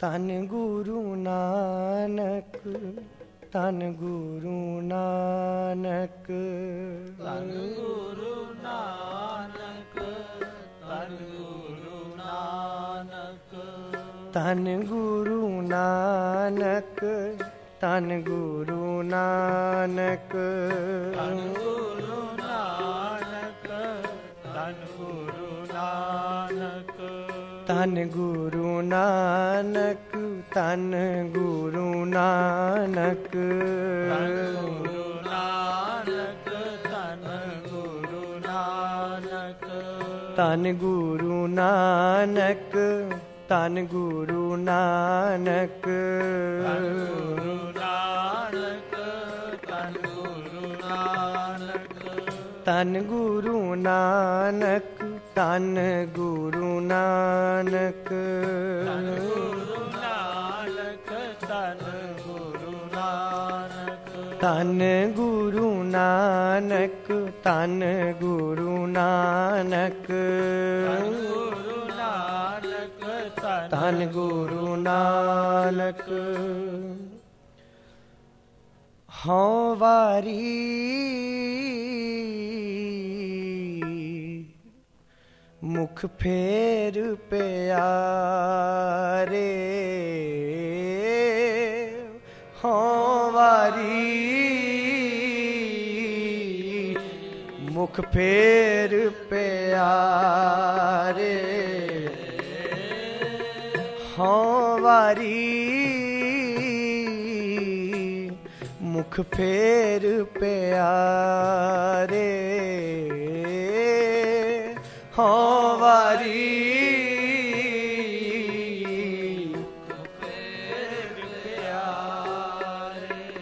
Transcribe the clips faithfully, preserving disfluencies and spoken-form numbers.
ਧੰਨ ਗੁਰੂ ਨਾਨਕ, ਧੰਨ ਗੁਰੂ ਨਾਨਕ, ਧੰਨ ਗੁਰੂ ਨਾਨਕ, ਧੰਨ ਗੁਰੂ ਨਾਨਕ, ਧੰਨ ਗੁਰੂ ਨਾਨਕ, ਧੰਨ ਗੁਰੂ ਨਾਨਕ, ਧੰਨ ਗੁਰੂ ਨਾਨਕ, ਧੰਨ ਗੁਰੂ ਨਾਨਕ, ਧੰਨ ਗੁਰੂ ਨਾਨਕ, ਧੰਨ ਗੁਰੂ ਨਾਨਕ, ਧੰਨ ਗੁਰੂ ਨਾਨਕ, ਧੰਨ ਗੁਰੂ ਨਾਨਕ, ਧੰਨ ਗੁਰੂ ਨਾਨਕ, ਧੰਨ ਗੁਰੂ ਨਾਨਕ, ਧੰਨ ਗੁਰੂ ਨਾਨਕ, ਧੰਨ ਗੁਰੂ ਨਾਨਕ, ਧੰਨ ਗੁਰੂ ਨਾਨਕ। ਹਉ ਵਾਰੀ ਮੁਖ ਫੇਰ ਪਿਆਰੇ, ਹਉ ਵਾਰੀ ਮੁਖ ਫੇਰ ਪਿਆਰੇ, ਹਉ ਵਾਰੀ ਮੁਖ ਫੇਰ ਪਿਆਰੇ, ਹਉ ਵਾਰੀ ਮੁਖ ਫੇਰ ਪਿਆਰੇ।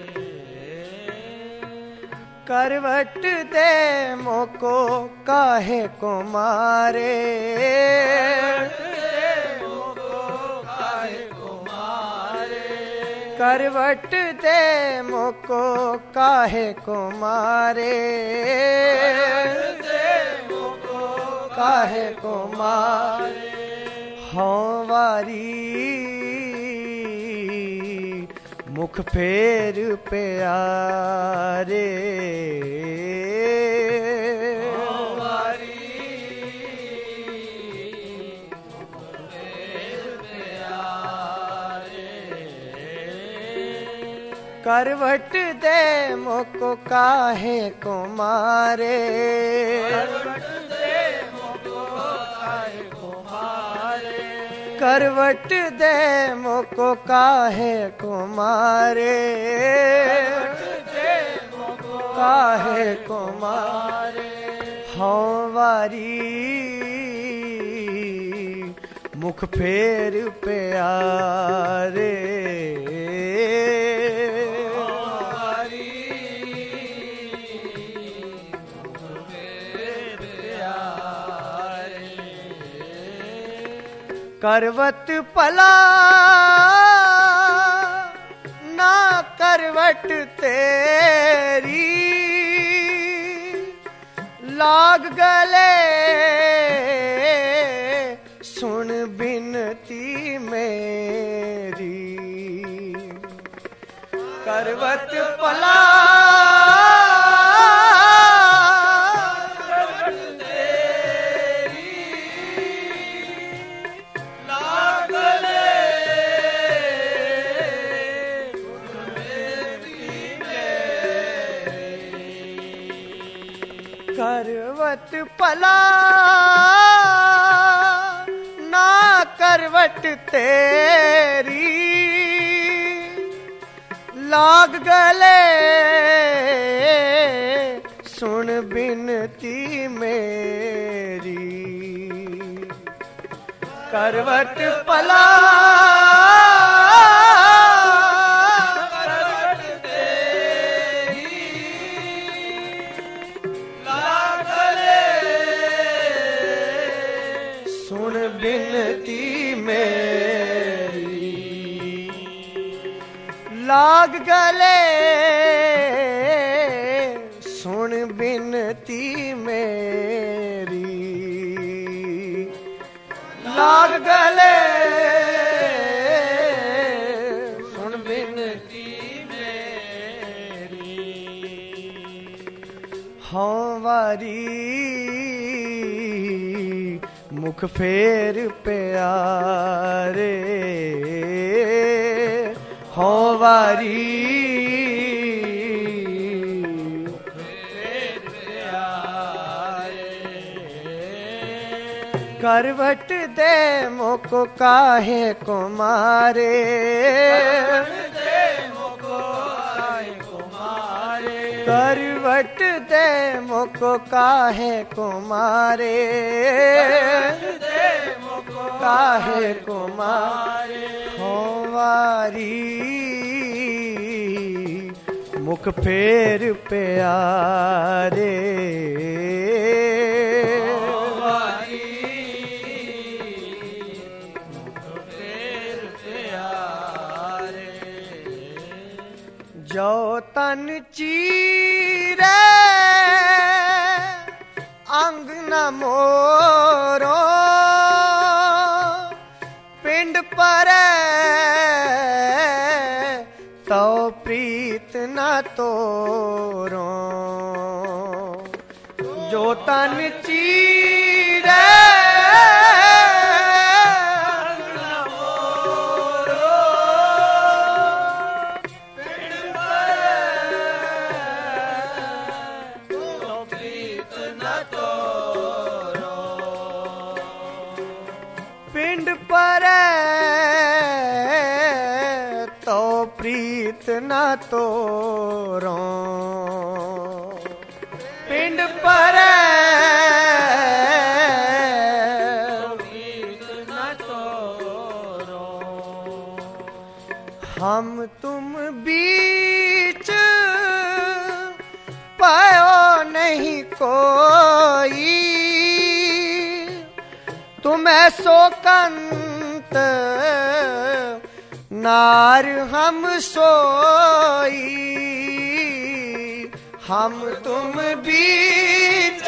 ਕਰਵਟ ਦੇ ਮੋਕੋ ਕਾਹੇ ਕੋ ਮਾਰੇ, करवट दे मोको काहे को मारे, काहे को मारे, हौं वारी मुख फेर प्यारे, करवट दे मोको काहे को मारे, करवट दे मोको काहे को मारे, करवट दे मोको काहे को मारे, काहे को मारे, हौं वारी मुख फेर प्यारे, करवत पला ना करवट तेरी, लाग गले सुन बिनती मेरी, करवत पला करवट पला ना करवट तेरी, लाग गले सुन बिनती मेरी, करवट पला बिनती मेरी, लाग गले सुन बिनती मेरी, लाग गले वारी मुख फेर प्यारे हो वारी करवट दे मोको काहे को मारे करवट दे मोको काहे को मारे काहे को मारे हो वारी मुख फेर प्यारे जो तन चीरे अंग न मोरो पिंड पर तो प्रीत न तोरो जो तन चीरे न तोरो पिंड पर न तोरो हम तुम बीच पायो नहीं कोई तुम ऐसो कंत नार हम सोई हम तुम बीच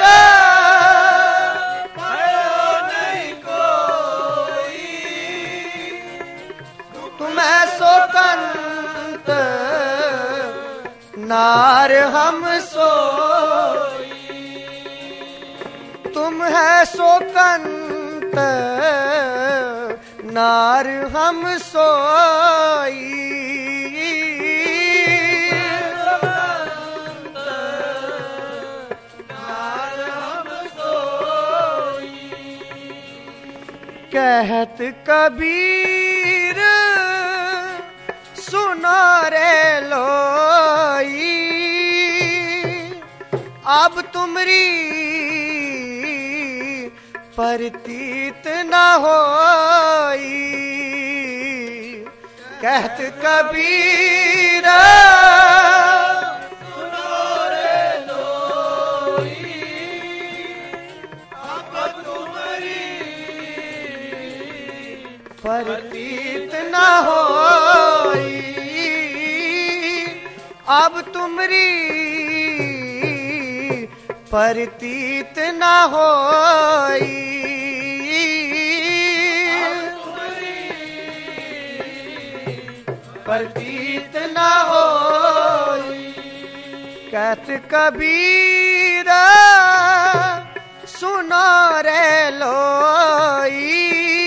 पायो नहीं कोई तुम ऐसो कंत नार हम सोई तुम है सो कंत नार हम सोई नार हम सोई कहत कबीर सुनो रे लोई अब तुमरी परतीत न होई कहत कबीर सुनो रे लोई अब तुम्हारी परतीत न होई अब तुमरी परतीत न होई परतीत न होई कहत कबीर सुनो रे लोई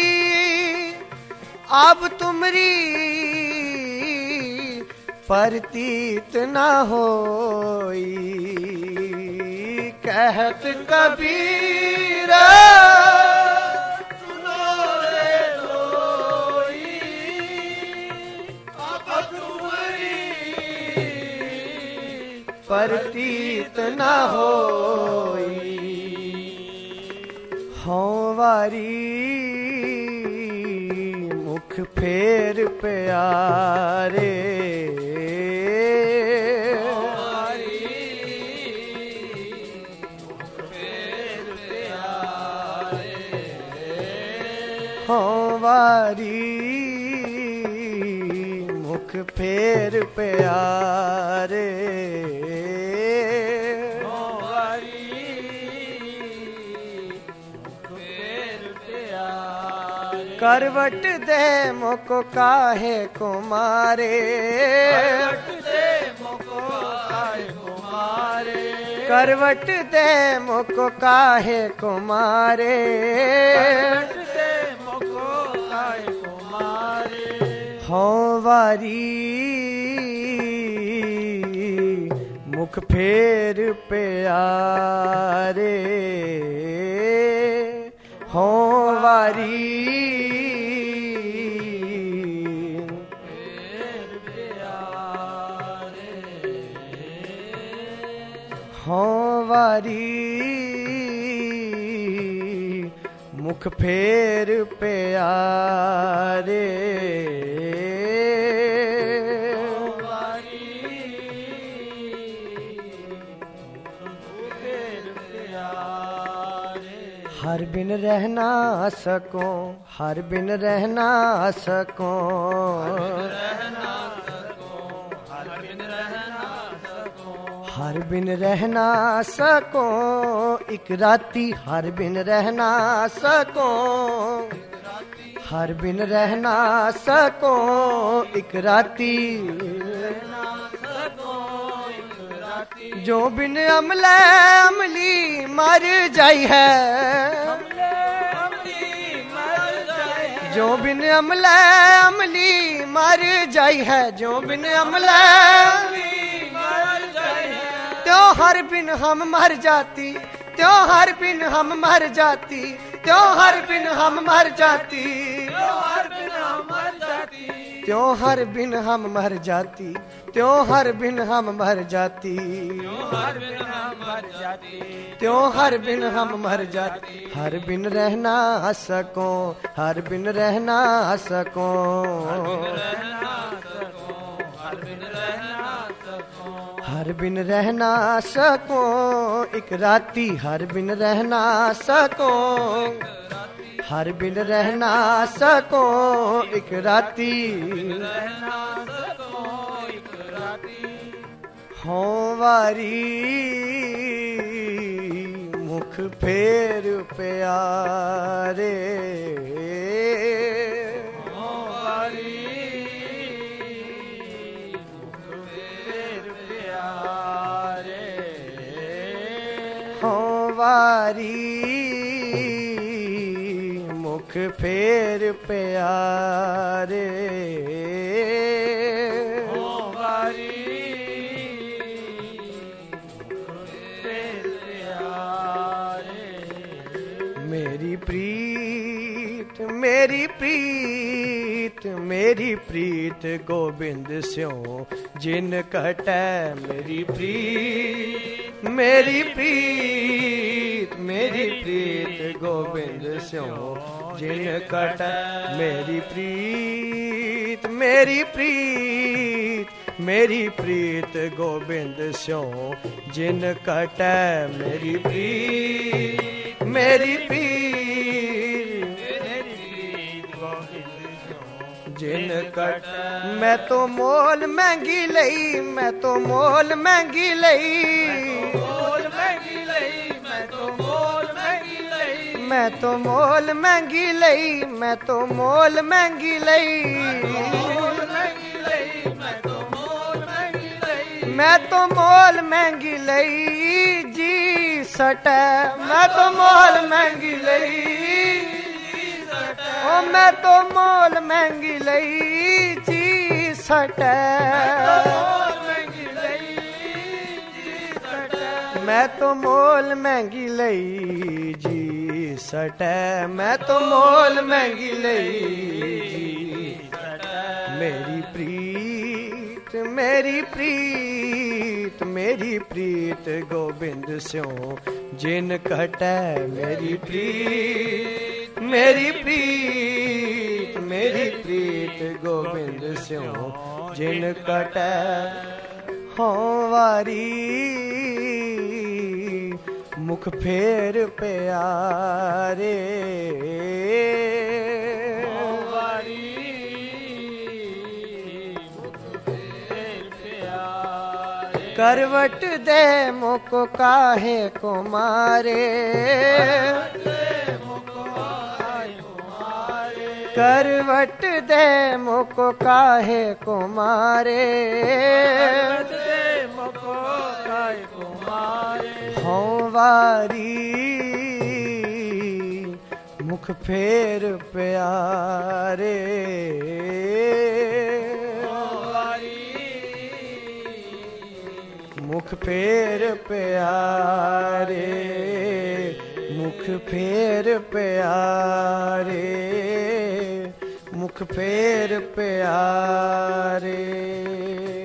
अब तुमरी परतीत न होई कहत कबीर सुनो रे लोई अब तुम्हारी परतीत न होई हो वारी मुख फेर प्यारे हो वारी मुख फेर प्यारे हो वारी मुख फेर प्यारे करवट दे मोको काहे को मारे करवट दे मोको काहे को मारे करवट दे मुको काहे को मारे, करवट दे मुको काहे को मारे। हो वारी मुख फेर प्यारे, हो वारी हो वारी मुख फेर प्यारे, हर बिन रहना सको, हर बिन रहना सको, हर बिन रहना सको एक राती, हर बिन रहना सको, हर बिन रहना सको एक राती, जो बिन अमले अमली मर जाई है, जो बिन अमले अमली मर जाई है, जो बिन अमले त्यों हर बिन हम मर जाती, त्यों हर बिन हम मर जाती, त्यों हर बिन हम मर जाती, त्यों हर बिन हम मर जाती, त्यों हर बिन हम मर जाती, त्यों हर बिन हम मर जाती, हर बिन रहना सको, हर बिन रहना सको, हर बिन रहना सको एक राती, हर बिन रहना सको, हर बिन रहना सको एक राती, हो वारी मुख फेर प्यारे, हो वारी मुख फेर प्यारे, हो वारी फेर प्यारे। मेरी प्रीत मेरी प्रीत मेरी प्रीत गोबिंद स्यों जिन कटै, मेरी प्रीत मेरी प्रीत मेरी प्रीत गोबिंद स्यों जिन कटै, मेरी प्रीत मेरी प्रीत मेरी प्रीत गोबिंद स्यों जिन कटै, मेरी प्रीत मेरी प्रीत जिन कट, मैं तो मोल महंगी लई, मैं तो मोल महंगी लई, मैं तो मोल महंगी लई, मैं तो मोल महंगी लई, मैं तो मोल महंगी लई जी सटै, मैं तो मोल महंगी लई, ओ मैं तो मोल महंगी लई जी सटै, मैं तो मोल महंगी लई जी सटै, मैं तो मोल महंगी लई जी सटै, मेरी प्रीत मेरी प्रीत मेरी प्रीत गोबिंद स्यों जिन कटै, मेरी प्रीत मेरी प्रीत मेरी प्रीत गोबिंद स्यों जिन कटै, हो वारी मुख फेर प्यारे, हो वारी मुख फेर प्यारे। करवट दे मुको काहे को मारे, करवट दे मुको काहे को मारे, करवट दे मुको काहे को मारे, वारी मुख फेर प्यारे मुख फेर प्यारे मुख फेर प्यारे मुख फेर प्यारे